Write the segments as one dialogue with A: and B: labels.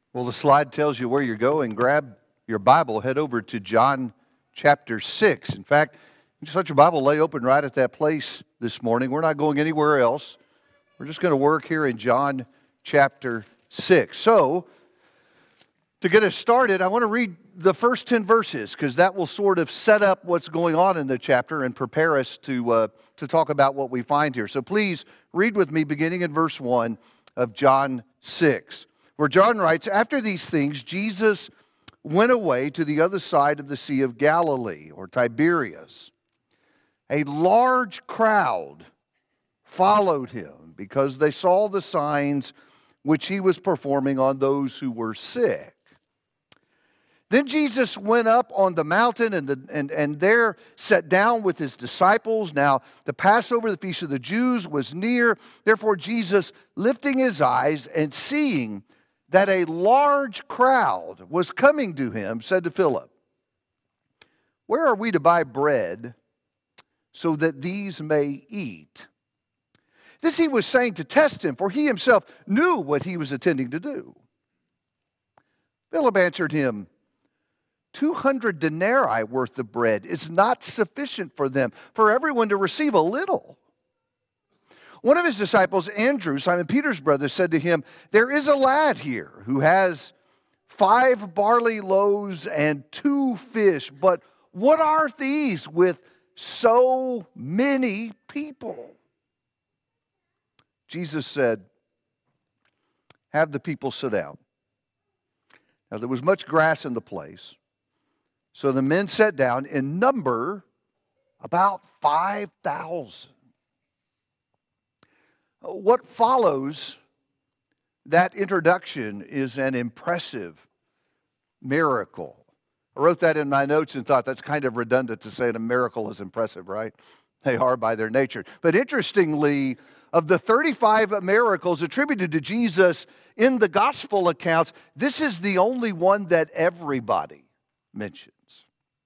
A: Well, the slide tells you where you're going. Grab your Bible, head over to John chapter 6. In fact, just let your Bible lay open right at that place this morning. We're not going anywhere else. We're just going to work here in John chapter 6. So, to get us started, I want to read the first 10 verses because that will sort of set up what's going on in the chapter and prepare us to talk about what we find here. So please read with me beginning in verse 1 of John 6. Where John writes, "After these things, Jesus went away to the other side of the Sea of Galilee," or Tiberias. "A large crowd followed him because they saw the signs which he was performing on those who were sick. Then Jesus went up on the mountain and there sat down with his disciples. Now the Passover, the feast of the Jews, was near. Therefore Jesus, lifting his eyes and seeing that a large crowd was coming to him, said to Philip, 'Where are we to buy bread so that these may eat?' This he was saying to test him, for he himself knew what he was intending to do. Philip answered him, 200 denarii worth of bread is not sufficient for them, for everyone to receive a little. One of his disciples, Andrew, Simon Peter's brother, said to him, 'There is a lad here who has 5 barley loaves and 2 fish, but what are these with so many people?' Jesus said, 'Have the people sit down.' Now there was much grass in the place, so the men sat down, in number about 5,000. What follows that introduction is an impressive miracle. I wrote that in my notes and thought that's kind of redundant to say that a miracle is impressive, right? They are by their nature. But interestingly, of the 35 miracles attributed to Jesus in the gospel accounts, this is the only one that everybody mentions.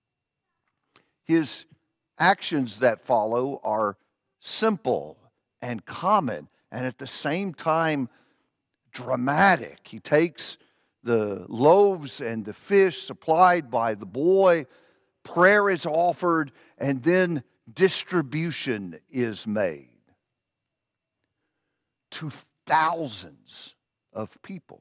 A: His actions that follow are simple and common, and at the same time dramatic. He takes the loaves and the fish supplied by the boy, prayer is offered, and then distribution is made to thousands of people.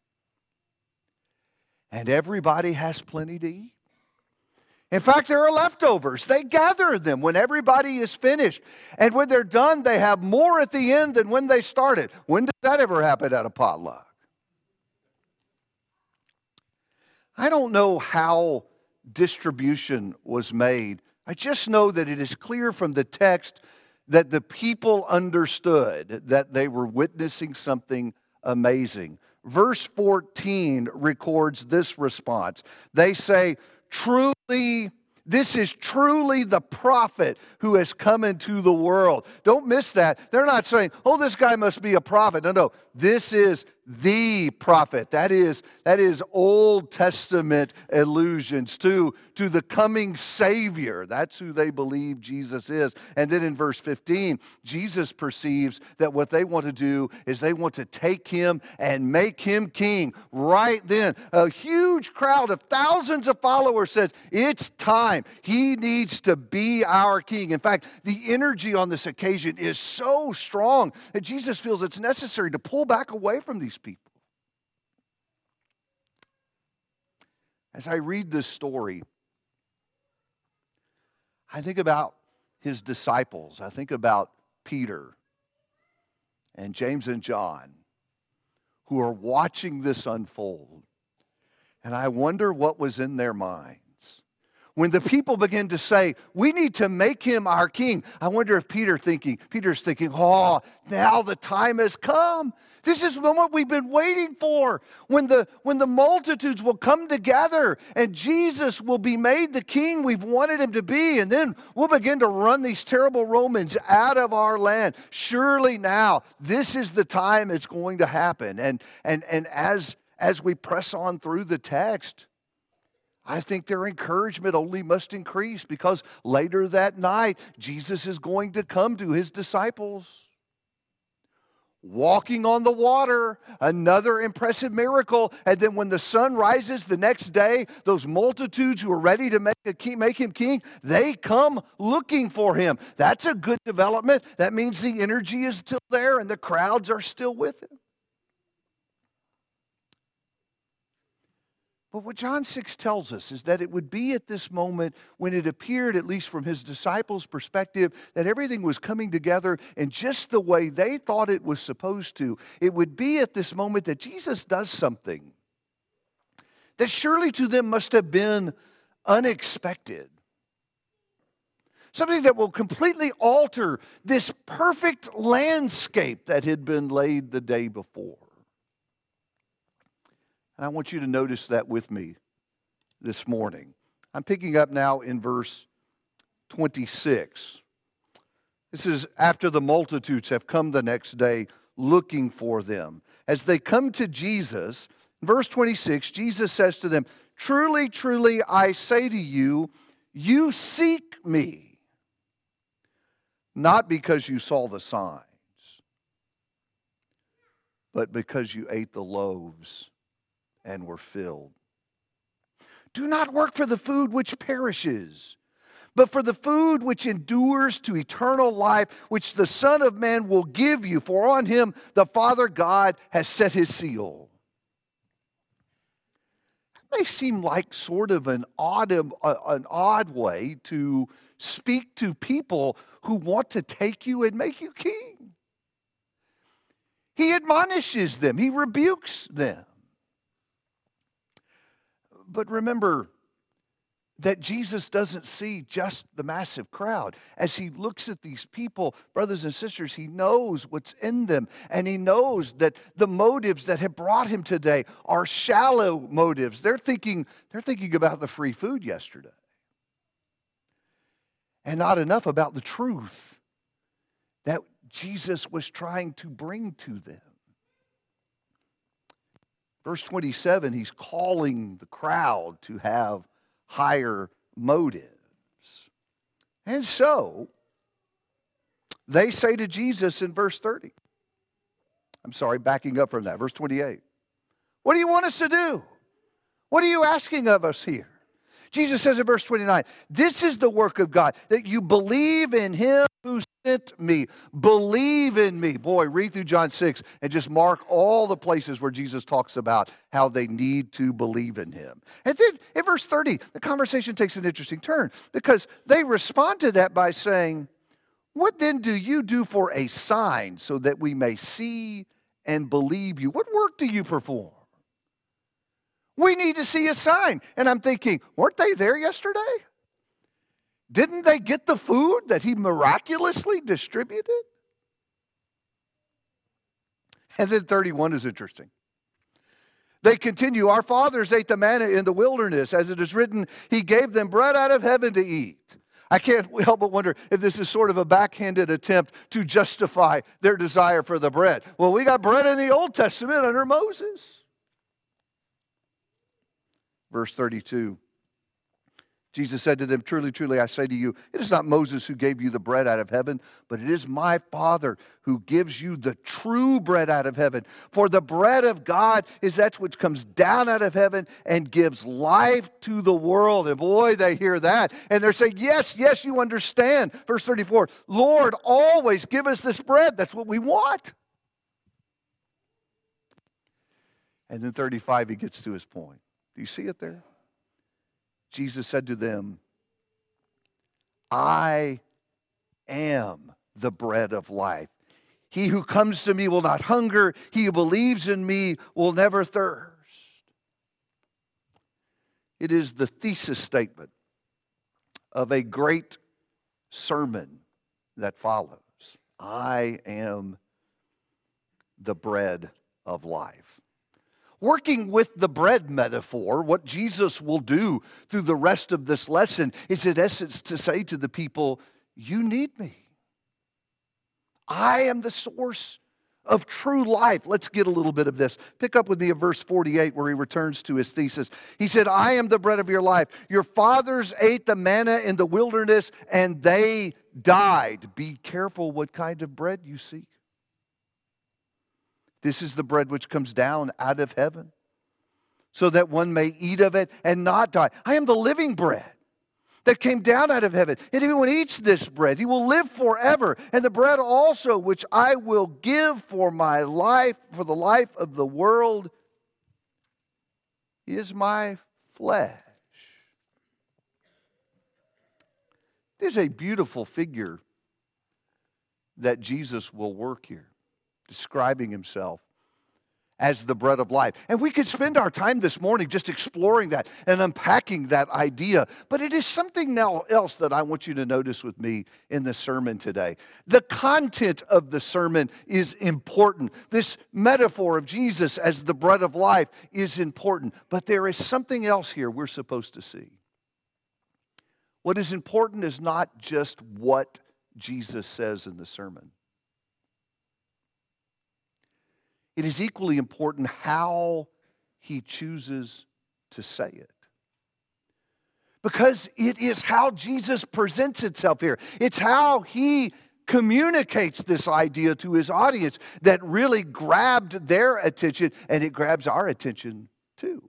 A: And everybody has plenty to eat. In fact, there are leftovers. They gather them when everybody is finished. And when they're done, they have more at the end than when they started. When did that ever happen at a potluck? I don't know how distribution was made. I just know that it is clear from the text that the people understood that they were witnessing something amazing. Verse 14 records this response. They say, this is truly the prophet who has come into the world. Don't miss that. They're not saying, oh, this guy must be a prophet. No. This is the prophet. That is Old Testament allusions to the coming Savior. That's who they believe Jesus is. And then in verse 15, Jesus perceives that what they want to do is they want to take him and make him king. Right then, a huge crowd of thousands of followers says, it's time. He needs to be our king. In fact, the energy on this occasion is so strong that Jesus feels it's necessary to pull back away from these people. As I read this story, I think about his disciples. I think about Peter and James and John who are watching this unfold. And I wonder what was in their minds. When the people begin to say, we need to make him our king, I wonder if Peter's thinking, oh, now the time has come. This is what we've been waiting for. When the multitudes will come together and Jesus will be made the king we've wanted him to be, and then we'll begin to run these terrible Romans out of our land. Surely now, this is the time it's going to happen. And as we press on through the text, I think their encouragement only must increase because later that night, Jesus is going to come to his disciples. walking on the water, another impressive miracle. And then when the sun rises the next day, those multitudes who are ready to make him king, they come looking for him. That's a good development. That means the energy is still there and the crowds are still with him. But what John 6 tells us is that it would be at this moment when it appeared, at least from his disciples' perspective, that everything was coming together in just the way they thought it was supposed to. It would be at this moment that Jesus does something that surely to them must have been unexpected. Something that will completely alter this perfect landscape that had been laid the day before. And I want you to notice that with me this morning. I'm picking up now in verse 26. This is after the multitudes have come the next day looking for them. As they come to Jesus, in verse 26, Jesus says to them, "Truly, truly, I say to you, you seek me, not because you saw the signs, but because you ate the loaves and were filled. Do not work for the food which perishes, but for the food which endures to eternal life, which the Son of Man will give you, for on him the Father God has set his seal." It may seem like sort of an odd way to speak to people who want to take you and make you king. He admonishes them. He rebukes them. But remember that Jesus doesn't see just the massive crowd. As he looks at these people, brothers and sisters, he knows what's in them. And he knows that the motives that have brought him today are shallow motives. They're thinking about the free food yesterday. And not enough about the truth that Jesus was trying to bring to them. Verse 27, he's calling the crowd to have higher motives. And so, they say to Jesus in verse 30, backing up from that, verse 28, "What do you want us to do? What are you asking of us here?" Jesus says in verse 29, "This is the work of God, that you believe in him who sent me." Believe in me. Boy, read through John 6 and just mark all the places where Jesus talks about how they need to believe in him. And then in verse 30, the conversation takes an interesting turn because they respond to that by saying, "What then do you do for a sign so that we may see and believe you? What work do you perform? We need to see a sign." And I'm thinking, weren't they there yesterday? Didn't they get the food that he miraculously distributed? And then 31 is interesting. They continue, "Our fathers ate the manna in the wilderness. As it is written, he gave them bread out of heaven to eat." I can't help but wonder if this is sort of a backhanded attempt to justify their desire for the bread. Well, we got bread in the Old Testament under Moses. Verse 32, Jesus said to them, "Truly, truly, I say to you, it is not Moses who gave you the bread out of heaven, but it is my Father who gives you the true bread out of heaven. For the bread of God is that which comes down out of heaven and gives life to the world." And boy, they hear that. And they're saying, yes, you understand. Verse 34, "Lord, always give us this bread." That's what we want. And then 35, he gets to his point. Do you see it there? Jesus said to them, "I am the bread of life. He who comes to me will not hunger. He who believes in me will never thirst." It is the thesis statement of a great sermon that follows. I am the bread of life. Working with the bread metaphor, what Jesus will do through the rest of this lesson is in essence to say to the people, you need me. I am the source of true life. Let's get a little bit of this. Pick up with me at verse 48 where he returns to his thesis. He said, "I am the bread of your life. Your fathers ate the manna in the wilderness and they died." Be careful what kind of bread you seek. This is the bread which comes down out of heaven, so that one may eat of it and not die. I am the living bread that came down out of heaven. And if anyone eats this bread, he will live forever. And the bread also which I will give for my life, for the life of the world, is my flesh. It is a beautiful figure that Jesus will work here, describing himself as the bread of life. And we could spend our time this morning just exploring that and unpacking that idea. But it is something now else that I want you to notice with me in the sermon today. The content of the sermon is important. This metaphor of Jesus as the bread of life is important. But there is something else here we're supposed to see. What is important is not just what Jesus says in the sermon. It is equally important how he chooses to say it. Because it is how Jesus presents himself here. It's how he communicates this idea to his audience that really grabbed their attention, and it grabs our attention too.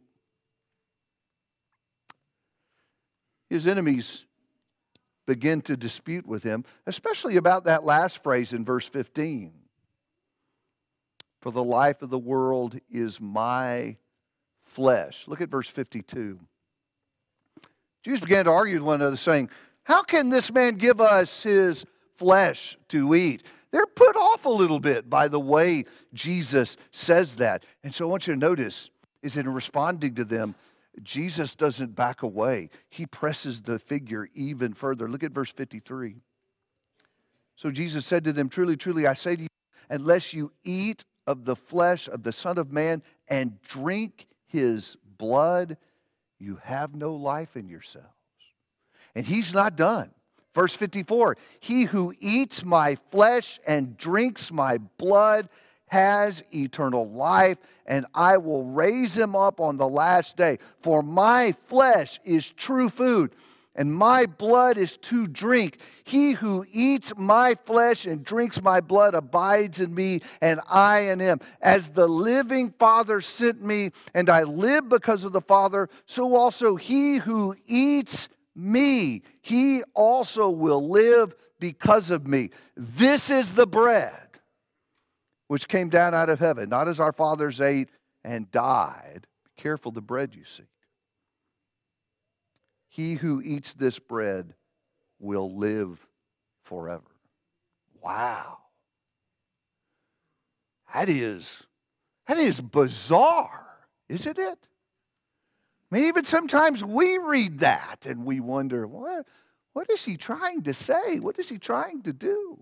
A: His enemies begin to dispute with him, especially about that last phrase in verse 15. For the life of the world is my flesh. Look at verse 52. Jews began to argue with one another, saying, how can this man give us his flesh to eat? They're put off a little bit by the way Jesus says that. And so I want you to notice, is in responding to them, Jesus doesn't back away. He presses the figure even further. Look at verse 53. So Jesus said to them, truly, truly, I say to you, unless you eat of the flesh of the Son of Man and drink his blood, you have no life in yourselves. And he's not done. Verse 54, he who eats my flesh and drinks my blood has eternal life, and I will raise him up on the last day. For my flesh is true food, and my blood is to drink. He who eats my flesh and drinks my blood abides in me, and I in him. As the living Father sent me, and I live because of the Father, so also he who eats me, he also will live because of me. This is the bread which came down out of heaven, not as our fathers ate and died. Be careful the bread you seek. He who eats this bread will live forever. Wow. That is bizarre, isn't it? I mean, even sometimes we read that and we wonder, what is he trying to say? What is he trying to do?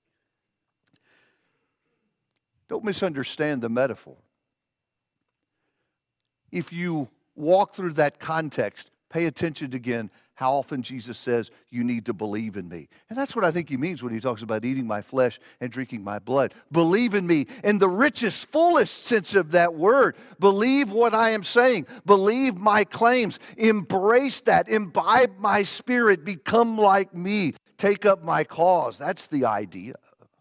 A: Don't misunderstand the metaphor. If you walk through that context, pay attention again how often Jesus says, you need to believe in me. And that's what I think he means when he talks about eating my flesh and drinking my blood. Believe in me in the richest, fullest sense of that word. Believe what I am saying. Believe my claims. Embrace that. Imbibe my spirit. Become like me. Take up my cause. That's the idea.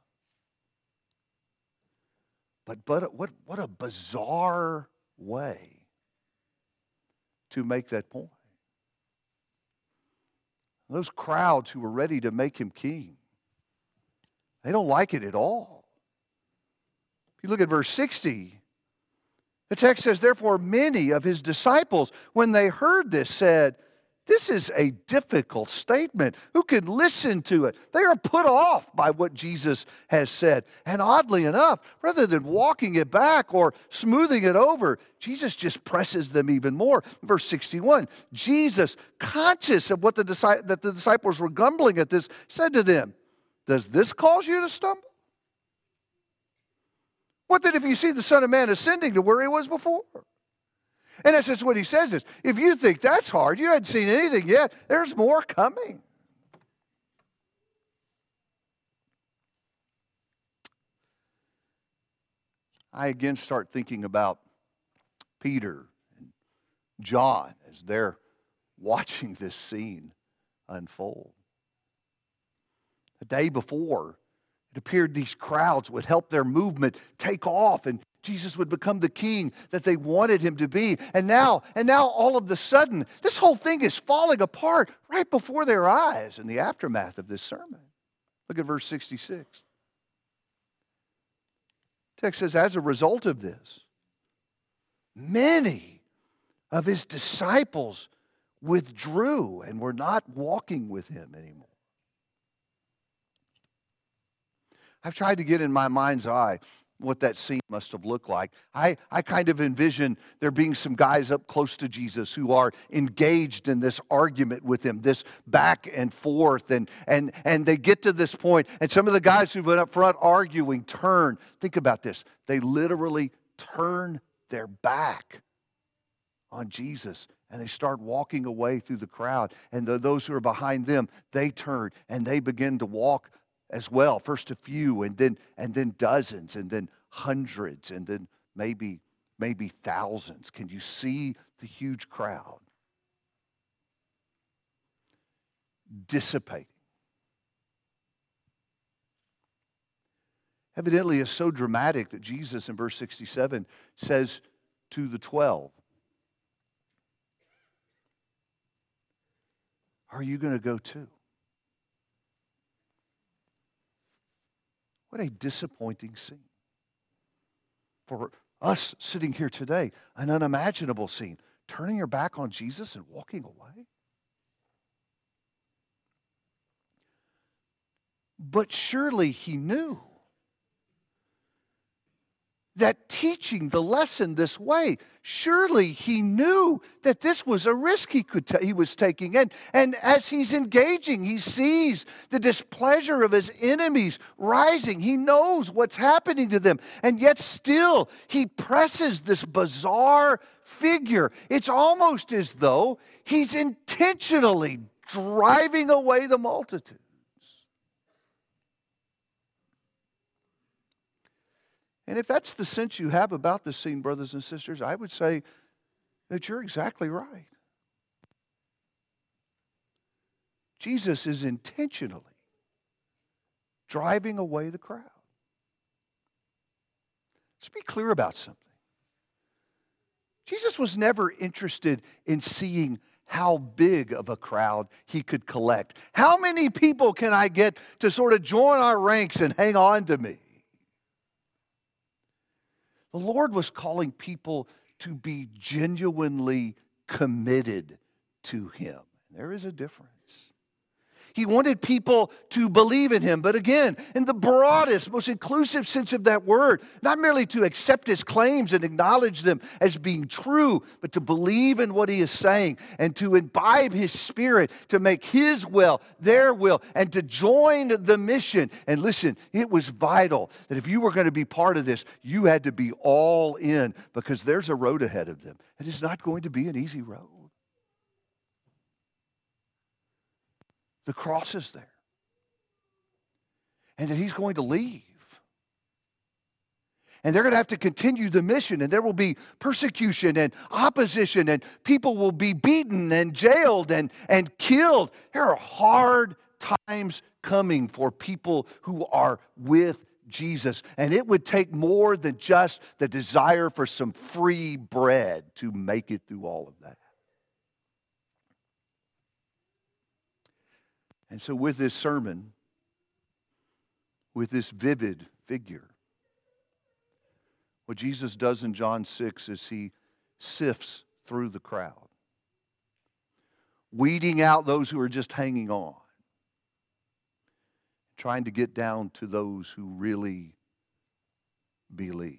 A: But what a bizarre way to make that point. Those crowds who were ready to make him king, they don't like it at all. If you look at verse 60, the text says, therefore many of his disciples, when they heard this, said, this is a difficult statement. Who can listen to it? They are put off by what Jesus has said. And oddly enough, rather than walking it back or smoothing it over, Jesus just presses them even more. Verse 61, Jesus, conscious of what that the disciples were grumbling at this, said to them, does this cause you to stumble? What then if you see the Son of Man ascending to where he was before? In essence, what he says is, if you think that's hard, you hadn't seen anything yet, there's more coming. I again start thinking about Peter and John as they're watching this scene unfold. The day before, it appeared these crowds would help their movement take off and Jesus would become the king that they wanted him to be. And now all of a sudden, this whole thing is falling apart right before their eyes in the aftermath of this sermon. Look at verse 66. The text says, as a result of this, many of his disciples withdrew and were not walking with him anymore. I've tried to get in my mind's eye what that scene must have looked like. I kind of envision there being some guys up close to Jesus who are engaged in this argument with him, this back and forth, and they get to this point, and some of the guys who've been up front arguing turn. Think about this. They literally turn their back on Jesus, and they start walking away through the crowd. And those who are behind them, they turn, and they begin to walk as well. First a few, and then dozens, and then hundreds, and then maybe thousands. Can you see the huge crowd dissipating? Evidently, it's so dramatic that Jesus in verse 67 says to the 12, are you going to go too? What a disappointing scene. For us sitting here today, an unimaginable scene. Turning your back on Jesus and walking away. But surely he knew that teaching the lesson this way, surely he knew that this was a risk he was taking. And as he's engaging, he sees the displeasure of his enemies rising. He knows what's happening to them. And yet still, he presses this bizarre figure. It's almost as though he's intentionally driving away the multitude. And if that's the sense you have about this scene, brothers and sisters, I would say that you're exactly right. Jesus is intentionally driving away the crowd. Let's be clear about something. Jesus was never interested in seeing how big of a crowd he could collect. How many people can I get to sort of join our ranks and hang on to me? The Lord was calling people to be genuinely committed to him. There is a difference. He wanted people to believe in him, but again, in the broadest, most inclusive sense of that word, not merely to accept his claims and acknowledge them as being true, but to believe in what he is saying and to imbibe his spirit, to make his will their will, and to join the mission. And listen, it was vital that if you were going to be part of this, you had to be all in, because there's a road ahead of them. It is not going to be an easy road. The cross is there. And that he's going to leave. And they're going to have to continue the mission, and there will be persecution and opposition, and people will be beaten and jailed and killed. There are hard times coming for people who are with Jesus. And it would take more than just the desire for some free bread to make it through all of that. And so with this sermon, with this vivid figure, what Jesus does in John 6 is he sifts through the crowd, weeding out those who are just hanging on, trying to get down to those who really believe.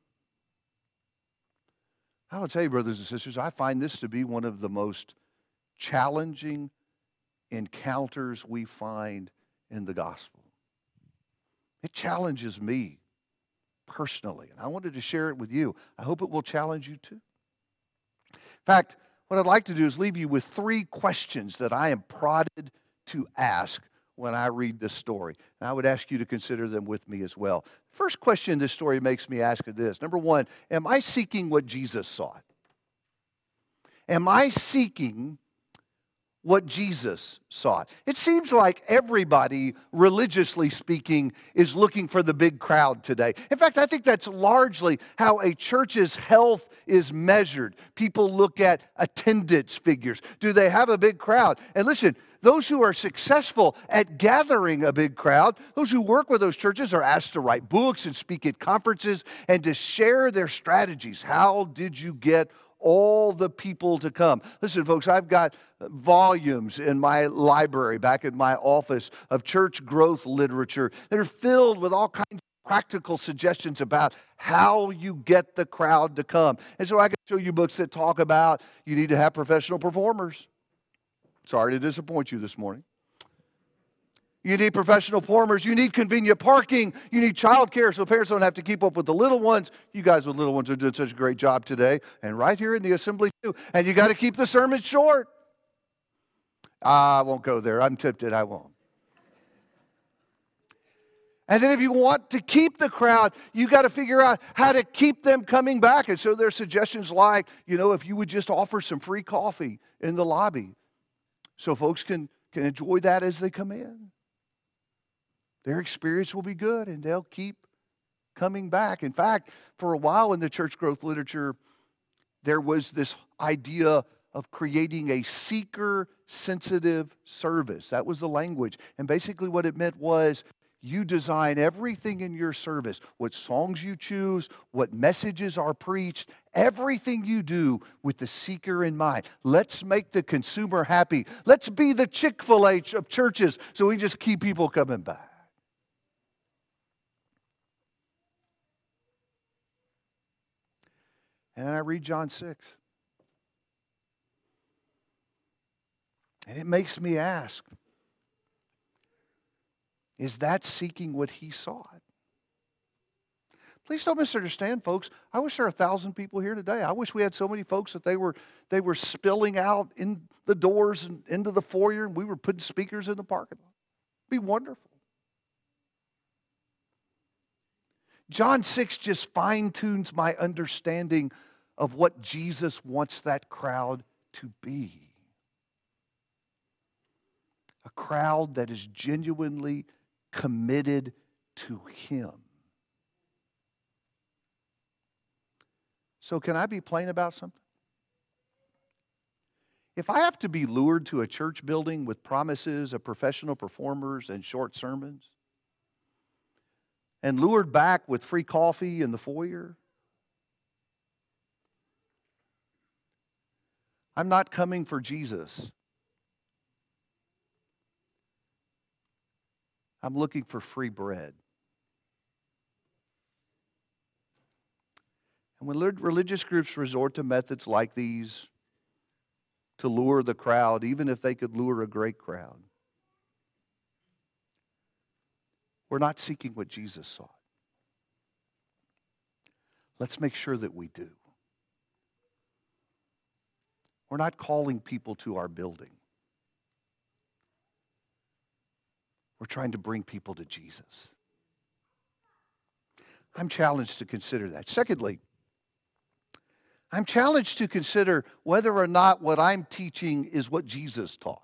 A: I will tell you, brothers and sisters, I find this to be one of the most challenging encounters we find in the gospel. It challenges me personally, and I wanted to share it with you. I hope it will challenge you too. In fact, what I'd like to do is leave you with 3 questions that I am prodded to ask when I read this story. And I would ask you to consider them with me as well. First question this story makes me ask is this. Number 1, am I seeking what Jesus sought? Am I seeking what Jesus sought. It seems like everybody, religiously speaking, is looking for the big crowd today. In fact, I think that's largely how a church's health is measured. People look at attendance figures. Do they have a big crowd? And listen, those who are successful at gathering a big crowd, those who work with those churches, are asked to write books and speak at conferences and to share their strategies. How did you get all the people to come? Listen, folks, I've got volumes in my library back in my office of church growth literature that are filled with all kinds of practical suggestions about how you get the crowd to come. And so I can show you books that talk about you need to have professional performers. Sorry to disappoint you this morning. You need professional performers. You need convenient parking. You need childcare so parents don't have to keep up with the little ones. You guys with little ones are doing such a great job today. And right here in the assembly too. And you got to keep the sermon short. I won't go there. I'm tempted. I won't. And then if you want to keep the crowd, you got to figure out how to keep them coming back. And so there's suggestions like, if you would just offer some free coffee in the lobby so folks can enjoy that as they come in. Their experience will be good, and they'll keep coming back. In fact, for a while in the church growth literature, there was this idea of creating a seeker-sensitive service. That was the language. And basically what it meant was you design everything in your service, what songs you choose, what messages are preached, everything you do with the seeker in mind. Let's make the consumer happy. Let's be the Chick-fil-A of churches so we just keep people coming back. And then I read John 6. And it makes me ask, is that seeking what he sought? Please don't misunderstand, folks. I wish there were 1,000 people here today. I wish we had so many folks that they were spilling out in the doors and into the foyer, and we were putting speakers in the parking lot. It'd be wonderful. John 6 just fine-tunes my understanding of what Jesus wants that crowd to be. A crowd that is genuinely committed to him. So can I be plain about something? If I have to be lured to a church building with promises of professional performers and short sermons, and lured back with free coffee in the foyer, I'm not coming for Jesus. I'm looking for free bread. And when religious groups resort to methods like these to lure the crowd, even if they could lure a great crowd, we're not seeking what Jesus sought. Let's make sure that we do. We're not calling people to our building. We're trying to bring people to Jesus. I'm challenged to consider that. Secondly, I'm challenged to consider whether or not what I'm teaching is what Jesus taught.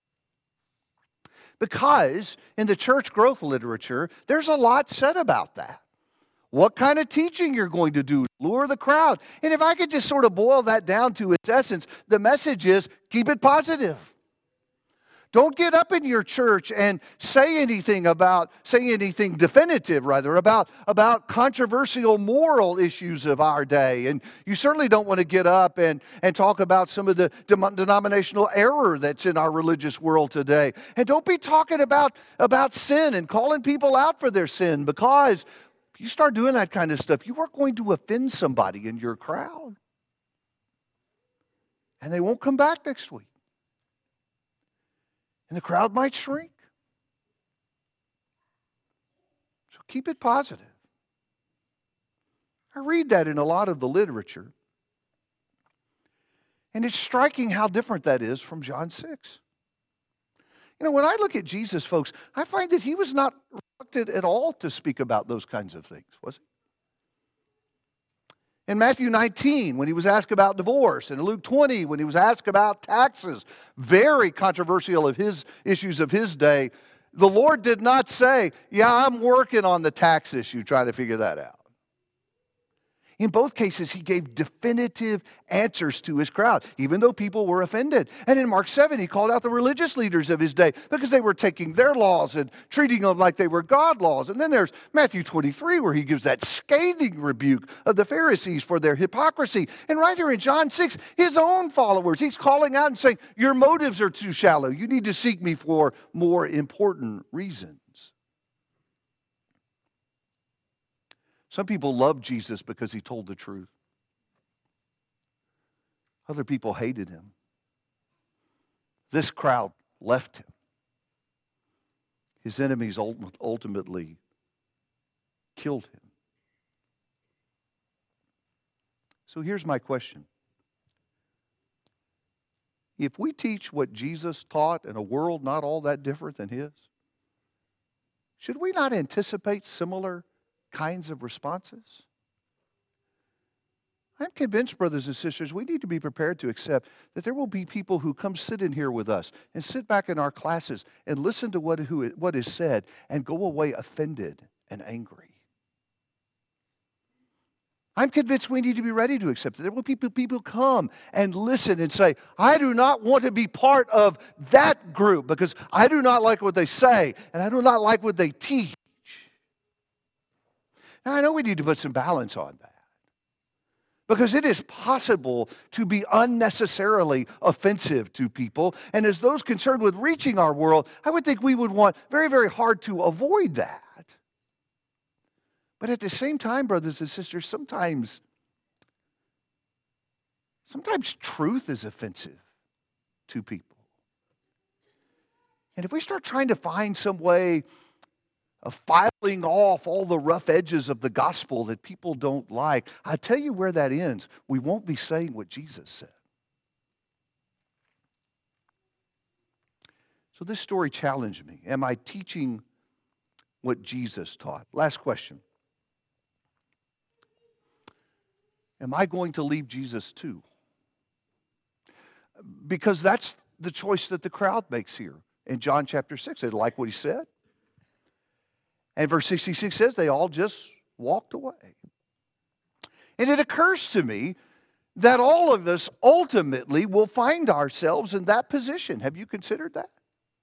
A: Because in the church growth literature, there's a lot said about that. What kind of teaching you're going to do, lure the crowd. And if I could just sort of boil that down to its essence, the message is keep it positive. Don't get up in your church and say anything definitive, about controversial moral issues of our day. And you certainly don't want to get up and talk about some of the denominational error that's in our religious world today. And don't be talking about sin and calling people out for their sin, because if you start doing that kind of stuff, you are going to offend somebody in your crowd. And they won't come back next week. And the crowd might shrink. So keep it positive. I read that in a lot of the literature. And it's striking how different that is from John 6. When I look at Jesus, folks, I find that he was not reluctant at all to speak about those kinds of things, was he? In Matthew 19, when he was asked about divorce, and in Luke 20, when he was asked about taxes, very controversial of his issues of his day, the Lord did not say, yeah, I'm working on the tax issue, trying to figure that out. In both cases, he gave definitive answers to his crowd, even though people were offended. And in Mark 7, he called out the religious leaders of his day because they were taking their laws and treating them like they were God laws. And then there's Matthew 23, where he gives that scathing rebuke of the Pharisees for their hypocrisy. And right here in John 6, his own followers, he's calling out and saying, your motives are too shallow. You need to seek me for more important reasons. Some people loved Jesus because he told the truth. Other people hated him. This crowd left him. His enemies ultimately killed him. So here's my question. If we teach what Jesus taught in a world not all that different than his, should we not anticipate similar kinds of responses? I'm convinced, brothers and sisters, we need to be prepared to accept that there will be people who come sit in here with us and sit back in our classes and listen to what is said and go away offended and angry. I'm convinced we need to be ready to accept that. There will be people come and listen and say, I do not want to be part of that group because I do not like what they say and I do not like what they teach. Now, I know we need to put some balance on that because it is possible to be unnecessarily offensive to people. And as those concerned with reaching our world, I would think we would want very, very hard to avoid that. But at the same time, brothers and sisters, sometimes truth is offensive to people. And if we start trying to find some way of filing off all the rough edges of the gospel that people don't like, I tell you where that ends. We won't be saying what Jesus said. So this story challenged me. Am I teaching what Jesus taught? Last question. Am I going to leave Jesus too? Because that's the choice that the crowd makes here in John chapter 6. They like what he said. And verse 66 says they all just walked away. And it occurs to me that all of us ultimately will find ourselves in that position. Have you considered that?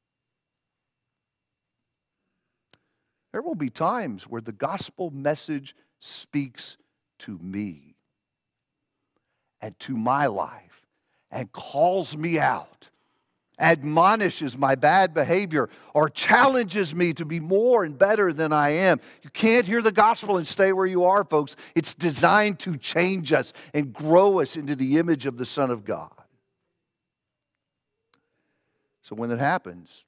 A: There will be times where the gospel message speaks to me and to my life and calls me out, admonishes my bad behavior, or challenges me to be more and better than I am. You can't hear the gospel and stay where you are, folks. It's designed to change us and grow us into the image of the Son of God. So when it happens,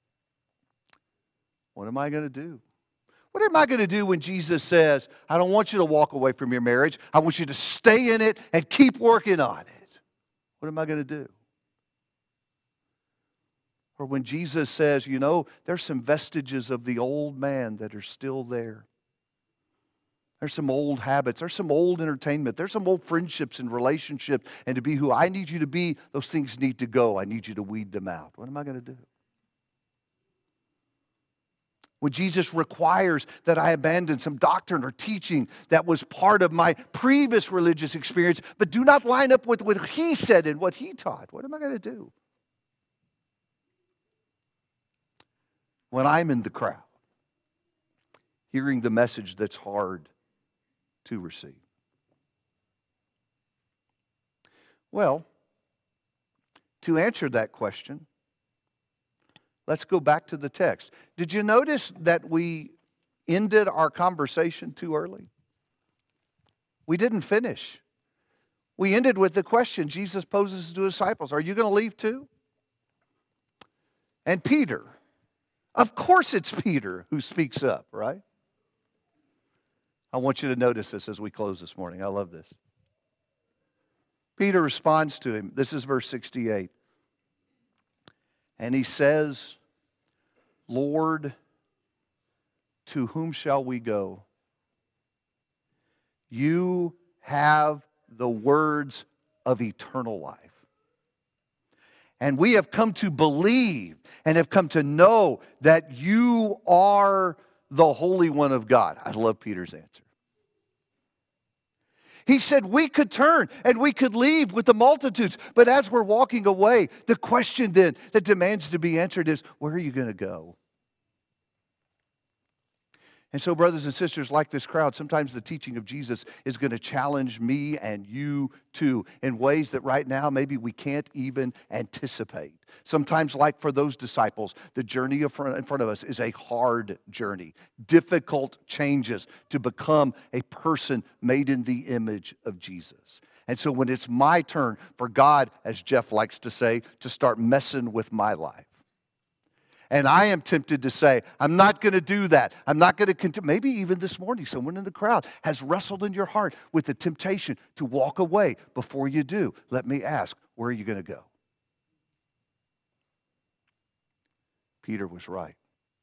A: what am I going to do? What am I going to do when Jesus says, I don't want you to walk away from your marriage. I want you to stay in it and keep working on it? What am I going to do? Or when Jesus says, you know, there's some vestiges of the old man that are still there. There's some old habits. There's some old entertainment. There's some old friendships and relationships. And to be who I need you to be, those things need to go. I need you to weed them out. What am I going to do? When Jesus requires that I abandon some doctrine or teaching that was part of my previous religious experience, but do not line up with what he said and what he taught, what am I going to do? When I'm in the crowd, hearing the message that's hard to receive. Well, to answer that question, let's go back to the text. Did you notice that we ended our conversation too early? We didn't finish. We ended with the question Jesus poses to his disciples, are you going to leave too? And Peter, of course it's Peter who speaks up, right? I want you to notice this as we close this morning. I love this. Peter responds to him. This is verse 68. And he says, Lord, to whom shall we go? You have the words of eternal life. And we have come to believe and have come to know that you are the Holy One of God. I love Peter's answer. He said we could turn and we could leave with the multitudes. But as we're walking away, the question then that demands to be answered is, where are you going to go? And so, brothers and sisters, like this crowd, sometimes the teaching of Jesus is going to challenge me and you too in ways that right now maybe we can't even anticipate. Sometimes, like for those disciples, the journey in front of us is a hard journey, difficult changes to become a person made in the image of Jesus. And so when it's my turn for God, as Jeff likes to say, to start messing with my life, and I am tempted to say, I'm not going to do that. I'm not going to continue. Maybe even this morning, someone in the crowd has wrestled in your heart with the temptation to walk away. Before you do, let me ask, where are you going to go? Peter was right.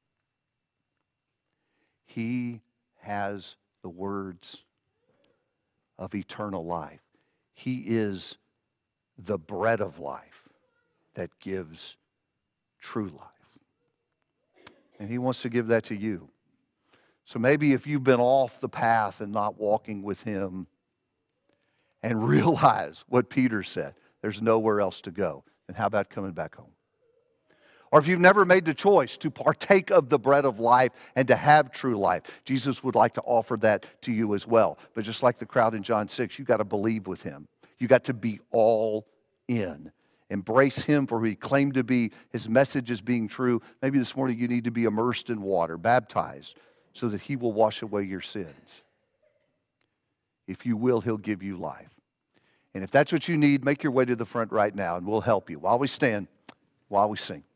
A: He has the words of eternal life. He is the bread of life that gives true life. And he wants to give that to you. So maybe if you've been off the path and not walking with him and realize what Peter said, there's nowhere else to go, then how about coming back home? Or if you've never made the choice to partake of the bread of life and to have true life, Jesus would like to offer that to you as well. But just like the crowd in John 6, you've got to believe with him. You've got to be all in. Embrace him for who he claimed to be. His message is being true. Maybe this morning you need to be immersed in water, baptized, so that he will wash away your sins. If you will, he'll give you life. And if that's what you need, make your way to the front right now, and we'll help you while we stand, while we sing.